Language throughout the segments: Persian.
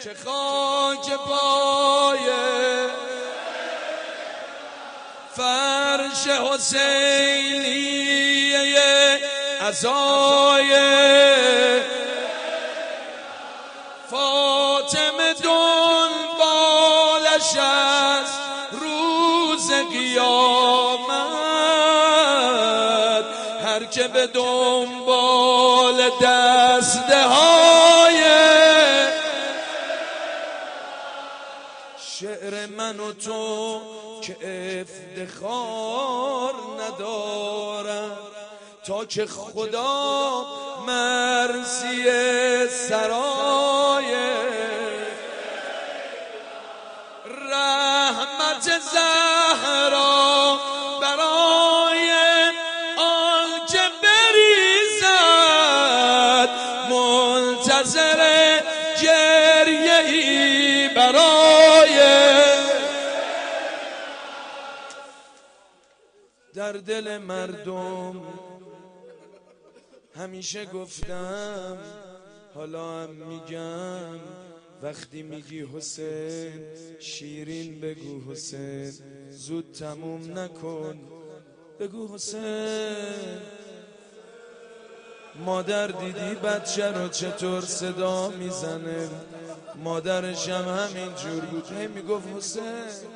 که خاک پای فرش حسینیه عزای فاطمه دنبالش است روز قیامت، هر که به دنبال دسته های شعر من و تو که افتخار ندارم، تا که خدا مرسی سرای رحمت زهرا برای آنچه بریزد، منتظر گریه ای برای در دل مردم. همیشه گفتم حالا هم میگم، وقتی میگی حسین شیرین بگو حسین، زود تموم نکن بگو حسین. مادر دیدی بچه رو چطور صدا میزنه، مادرش هم همین جور بود، هی میگفت حسین.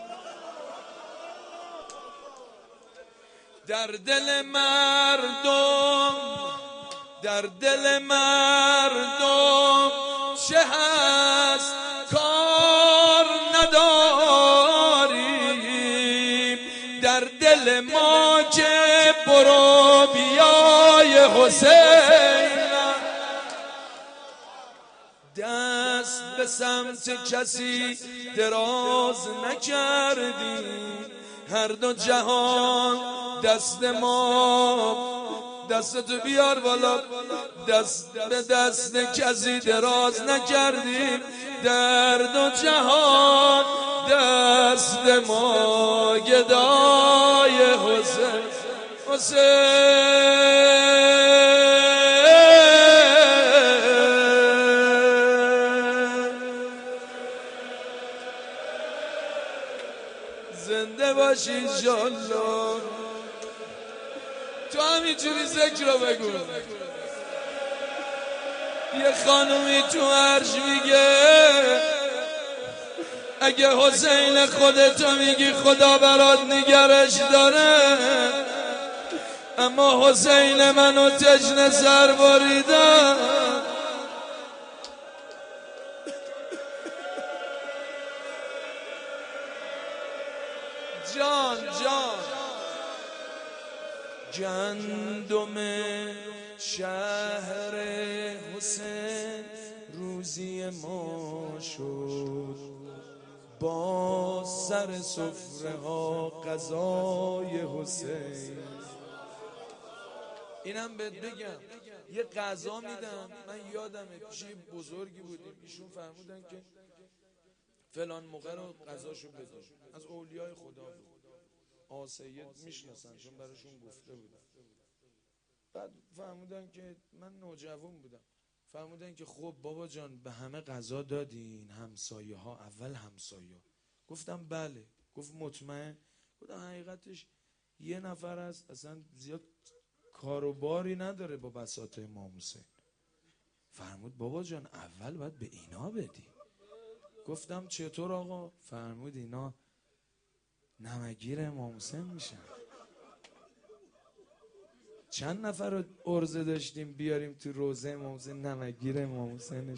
در دل مردم، در دل مردم چه هست کار نداریم، در دل ما که برو بیای حسین. دست به سمت کسی دراز نکردیم، هر دو جهان دست ما، دستتو بیار بالا، دست به دست کسی دراز نکردیم، در دو جهان دست ما گدای حسین. زنده باشی انشالله. تو همینجوری ذکر رو بگو. یه خانومی تو عرش میگه اگه حسین خودتو میگی خدا برات نگرش داره، اما حسین منو تشنه سر بریده. جان گندم شهر حسین روزی ما شد، با سر سفره ها غذای حسین. اینم بهت بگم، یه غذا میدن، من یادمه پیش بزرگی بودیم، ایشون فرمودن که فلان موقع رو غذاشو بده، از اولیای خدا بود، آسید میشناسن چون براشون گفته بودن. بعد فرمودن که من نوجوان بودم، فرمودن که خب بابا جان به همه غذا دادین همسایه ها؟ اول همسایه. گفتم بله. گفت مطمئن؟ گفتم حقیقتش یه نفر هست اصلا زیاد کاروباری نداره با بساط امام حسین. فرمود بابا جان اول باید به اینا بدی. گفتم چطور آقا؟ فرمود اینا نمگیر امام حسین میشن. چند نفر رو عرضه داشتیم بیاریم تو روزه امام حسین، نمگیر امام حسینش.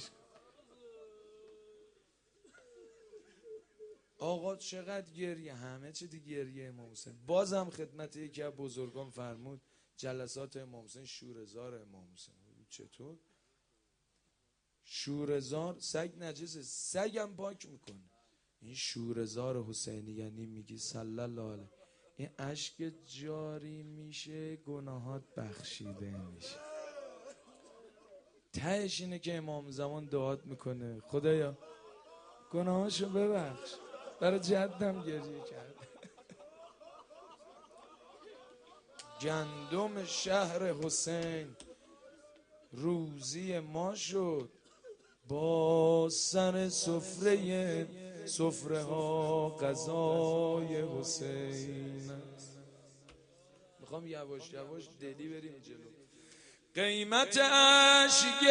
آقا چقدر گریه، همه چی دی گریه امام حسین. بازم خدمت یکی از بزرگان فرمود جلسات امام حسین شوره‌زار امام حسین. چطور؟ شوره‌زار سگ نجسه، سگم پاک میکنه. این شوره‌زار حسینی یعنی میگی صلی الله علیه، این اشک جاری میشه، گناهات بخشیده میشه. تهش اینه که امام زمان دعات میکنه خدایا گناهاشو ببخش. برای جدم گریه کرد. گندم شهر حسین روزی ما شد، با سر سفره ها غذای حسین است. میخوام یواش یواش دلی بریم جلو. قیمت اشک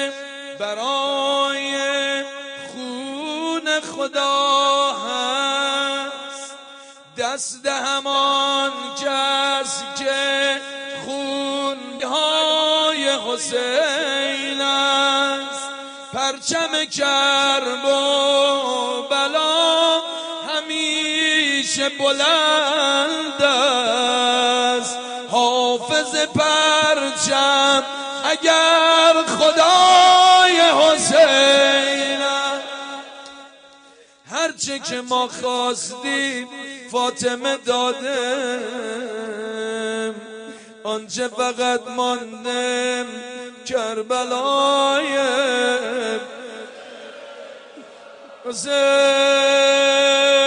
برای خون خدا هست، دست همان کس که خونهای حسین است. پرچم کرب و بلا همیشه بلند است، حافظ پرچم اگر خدای حسین است. هرچه که ما خواستیم فاطمه دادم، آنچه فقط ماندم کربلای حسین.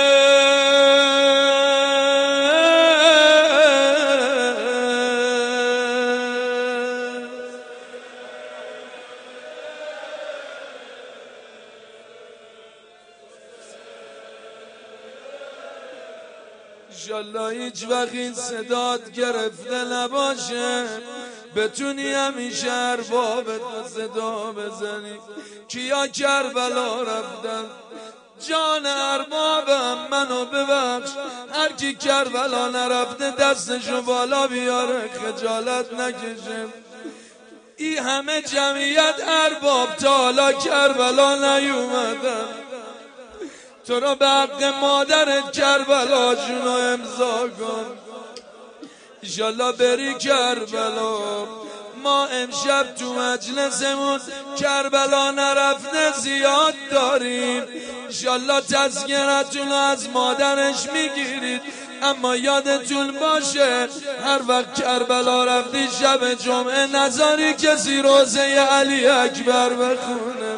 انشالله هیچ وقت این صدات گرفته نباشه، بتونی همیشه ارباب تو صدا بزنی. کیا کربلا رفتن؟ جان اربابم منو ببخش. هر کی کربلا نرفته دستشو بالا بیاره، خجالت نکشه. ای همه جمعیت ارباب تا حالا کربلا نیومدن، تو را به حق مادرت کربلا جونو امضا کن. انشالله بری کربلا. ما امشب تو مجلسمون کربلا نرفته زیاد داریم. انشالله تذکرتون از مادرش میگیرید، اما یادتون باشه هر وقت کربلا رفتی شب جمعه نذاری کسی روزه علی اکبر بخونه.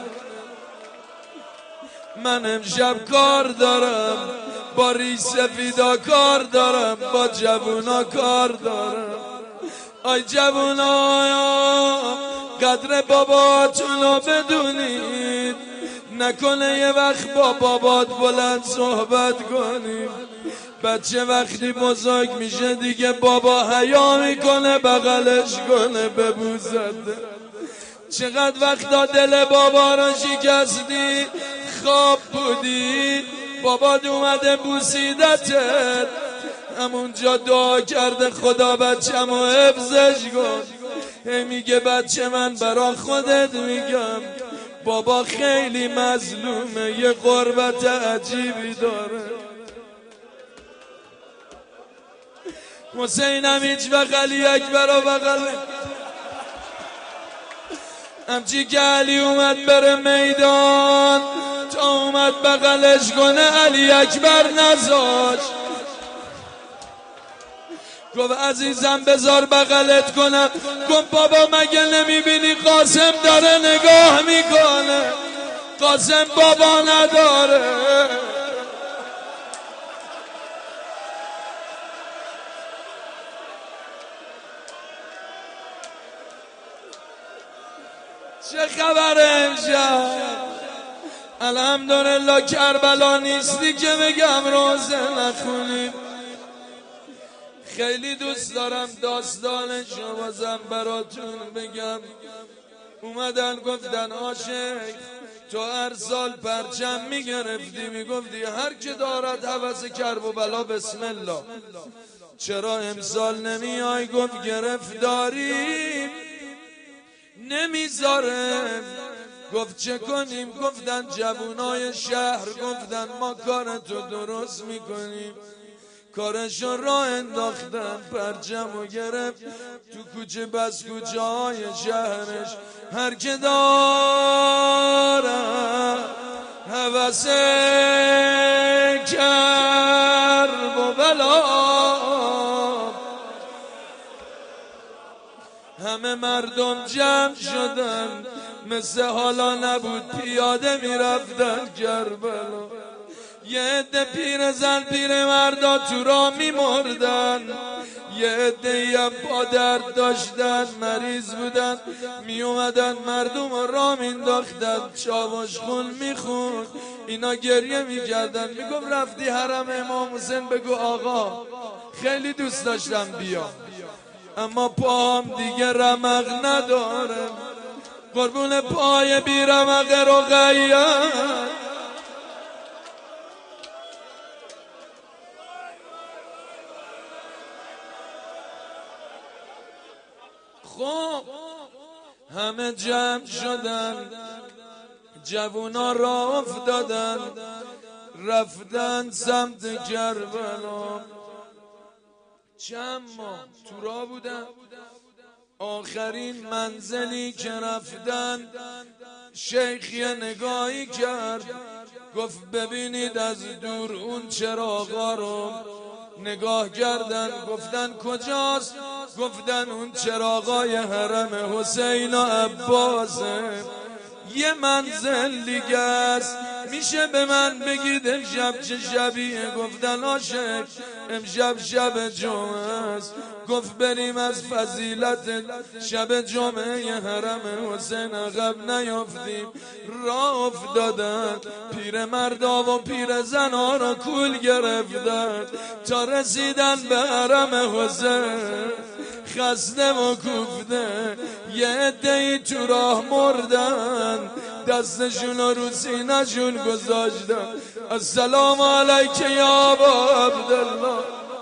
من امشب کار دارم، با ریش سفیدا کار دارم، با جوونا کار دارم. آی جوونا قدر باباتونو بدونید، نکنه یه وقت با بابات بلند صحبت کنیم. بچه وقتی بزرگ میشه دیگه بابا حیا میکنه بغلش کنه ببوسده. چقدر وقتا دل بابا رو شکستی، خواب بودی بابات اومده بوسیدتت، همونجا دعا کرده خدا بچه‌مو حفظش کن. میگه بچه من برا خودت میگم بابا خیلی مظلومه، یه غربت عجیبی داره. حسینم هیچ وقت علی اکبر رو بغل همچی که علی اومد بره میدان تا اومد بغلش کنه علی اکبر نذاش. گفت عزیزم بذار بغلت کنم. گفت بابا مگه نمیبینی قاسم داره نگاه میکنه؟ قاسم بابا نداره. چه خبره امشب؟ الحمدلله کربلا نیستی که بگم روزه نخونیم. خیلی دوست دارم داستان شمازم براتون بگم. اومدن گفتن عاشق تو هر سال پرچم میگرفتی، میگفتی هر که دارد هوس کرب و بلا بسم الله، چرا امسال نمیای؟ گفت گرفتاری نمیذاره. گفت چه کنیم؟ گفتن جوونای شهر گفتن ما کارتو درست میکنیم. کارشو راه انداختن، پرچمو گرفت تو کوچه بس کوچه های شهرش. هر که داره هوس کرب و بلا، همه مردم جمع شدن، مثل حالا نبود پیاده میرفتن کربلا. یه عده پیرزن پیر مردا تو را میمردن، یه عده‌ای هم پا درد داشتن، مریض بودن، می اومدن مردم را مینداختن، چاوش خون میخوند، اینا گریه میکردن. میگفت رفتی حرم امام حسین بگو آقا خیلی دوست داشتم بیام اما پام دیگه رمق نداره. قربون پای بی رمق رقیه. خب همه جمع شدن، جوونا را افتادن، رفتن سمت کربلا. چند ماه تو راه بودن، آخرین منزلی که رفتن شیخ یه نگاهی کرد، گفت ببینید از دور اون چراغا رو. نگاه کردن، گفتن کجاست؟ گفتن اون چراغای حرم حسین و عباسه. یه منزل دیگه است، میشه به من بگید امشب چه شبیه؟ گفتن عاشق امشب شب جمعه است. گفت بریم از فضیلت شب جمعه حرم حسین عقب نیافتیم. راه افتادن، پیر مردا و پیر زنا را کول گرفتن تا رسیدن به حرم حسین. خسته و کوفته یه عده‌ای تو راه مردن، دستشون رو سینه‌شون گذاشتن. السلام علیک یا ابا عبدالله.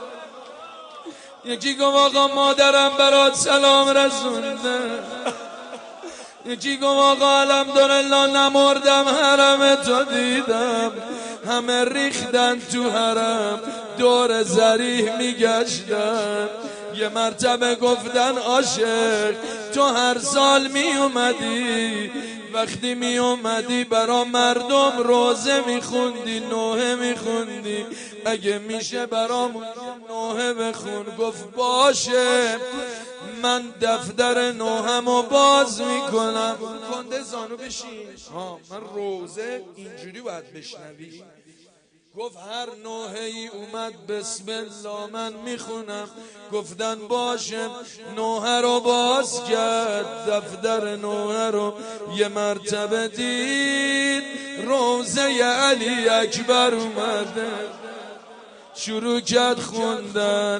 یکی گفت آقا مادرم برات سلام رسونده. یکی گفت آقا الحمدلله نمردم حرم تو دیدم. همه ریختن تو حرم دور ذریح میگشتن. یه مرتبه گفتن عاشق تو هر سال می اومدی، وقتی می اومدی برا مردم روزه میخوندی، نوحه میخوندی، اگه میشه برامون نوحه بخون. گفت باشه من دفتر نوحمو باز میکنم. کنده زانو بشین، من روزه اینجوری باید بشنوی. گفت هر نوحه‌ای اومد بسم الله من میخونم. گفتن باشه، نوحه رو باز کرد، دفتر نوحه رو یه مرتبه دید، روزه علی اکبر اومده. شروع کرد خوندن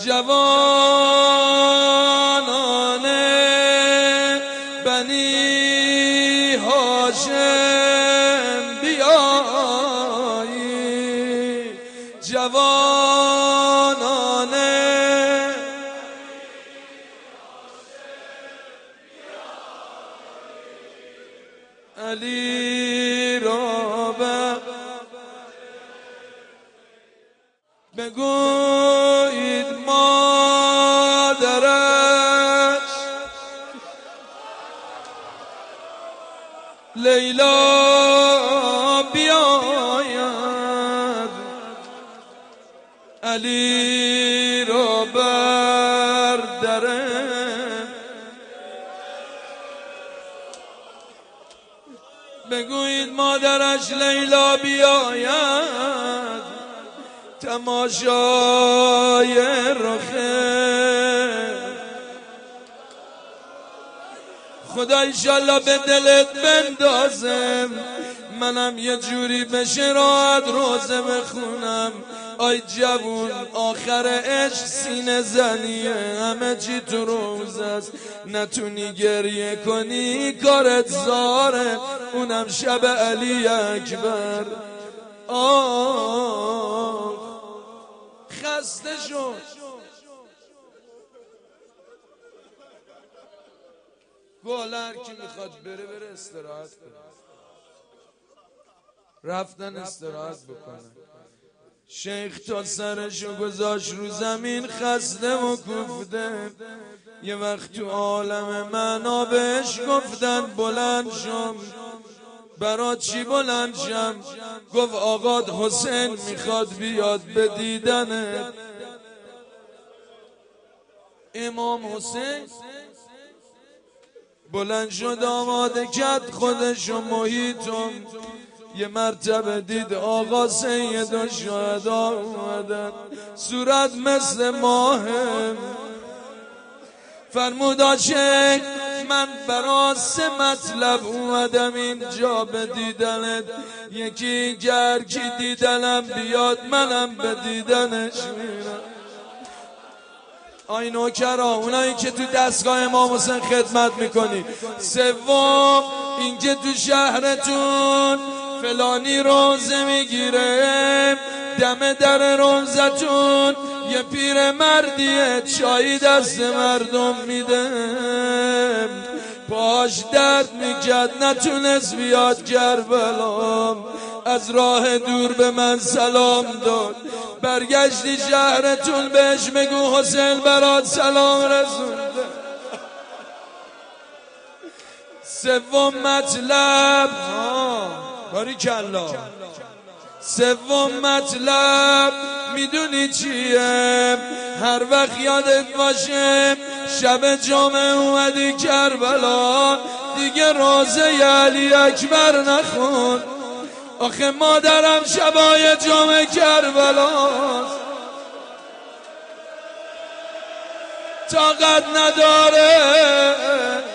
جوانان بنی هاشم بیایی، جوانان علی را بگویید مادرش لیلا بیاید، علی را برداره. بگویید مادرش لیلا بیاید، تماشای رخه. خدا انشالله به دلت بندازم منم یه جوری بشه راحت روزه بخونم. آی جوون آخر عشق سینه زنیه، همه چی تو روزه است، نتونی گریه کنی کارت زاره، اونم شب علی اکبر. خسته شد، گل هر کی میخواد بره استراحت کنه. رفتن استراحت بکنه. شیخ تا سرشو گذاشت رو زمین خسته و کوفته. یه وقت تو عالم معنا بهش گفتن بلند شم. برا چی بلند شم؟ گفت آقاد حسین میخواد بیاد به دیدنت. امام حسین بلند شد آماده کرد خودشو محیطم. یه مرتبه دید آقا سید و شهدا اومدن، صورت مثل ماهم. فرمود عاشق من برا 3 مطلب اومدم اینجا به دیدنت، یکی گر کی دیدنم بیاد منم به دیدنش میرم. آی نوکرا، اونایی که تو دستگاه امام حسین خدمت میکنی. 3 اینکه تو شهرتون فلانی روزه میگیره، دم در روزتون یه پیر مردیه چای دست مردم میده. پاش درد میکرد نتونست بیاد کربلا، از راه دور به من سلام داد. برگشتی شهرتون بهش بگو حسین برات سلام رسونده. 3 مطلب باریکالله. 3 مطلب میدونی چیه؟ هر وقت یادت باشه شب جمعه اومدی کربلا، دیگه روزه علی اکبر نخون. آخه مادرم شبای جمعه کربلاست، طاقت نداره